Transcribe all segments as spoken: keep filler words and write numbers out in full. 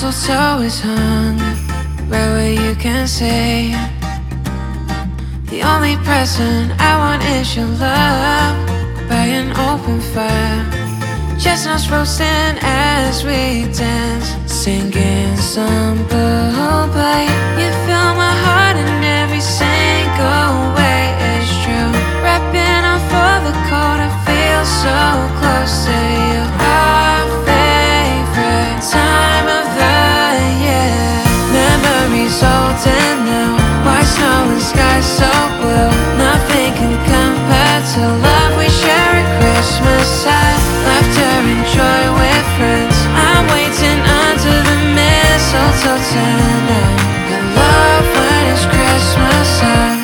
mistletoe is hung right where you can see. The only present I want is your love by an open fire. Chestnuts roasting as we dance, singing some lullaby. You fill my heart in every single way. It's true. Wrapping up for the cold, I feel so close to you. Our favorite time of the year. Memories old and new. White snow and sky so blue. Nothing can compare to love we share at Christmas time. Laughter and joy with friends. I'm waiting under the mistletoe tonight. I love when it's Christmas time.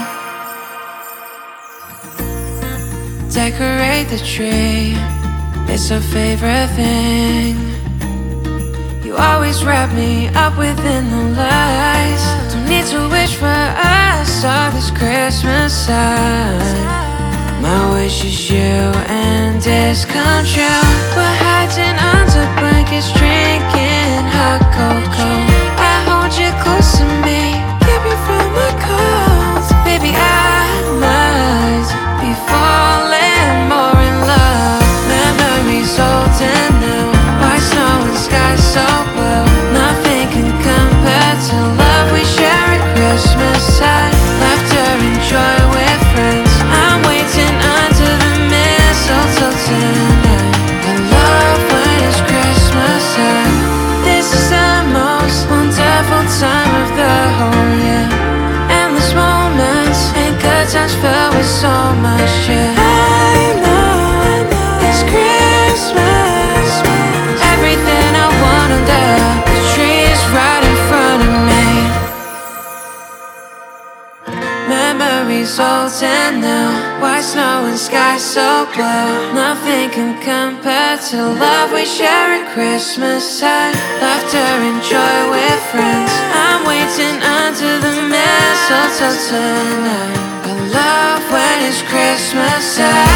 Decorate the tree, it's a favorite thing. You always wrap me up within the lights. Don't need to wish for us all this Christmas time. My wish is you and it's come true. We're hiding under blankets, drinking hot cocoa. I hold you close to me, keep you from my cold. Baby, I might be falling more in love. Memories old and new. White snow and sky so blue. Nothing can compare to love we share at Christmas time. Laughter and joy with friends. I'm waiting under the mistletoe tonight. I love when it's Christmas time. This is the most wonderful time of the whole year. Endless moments and good times filled with so much cheer. I know, I know it's Christmas. Everything I want under the tree is right in front of me. Memories old and new. White snow and sky so blue. Nothing can compare to love we share at Christmas time. Laughter and joy with friends. I'm waiting under the mistletoe tonight. I love when it's Christmas time.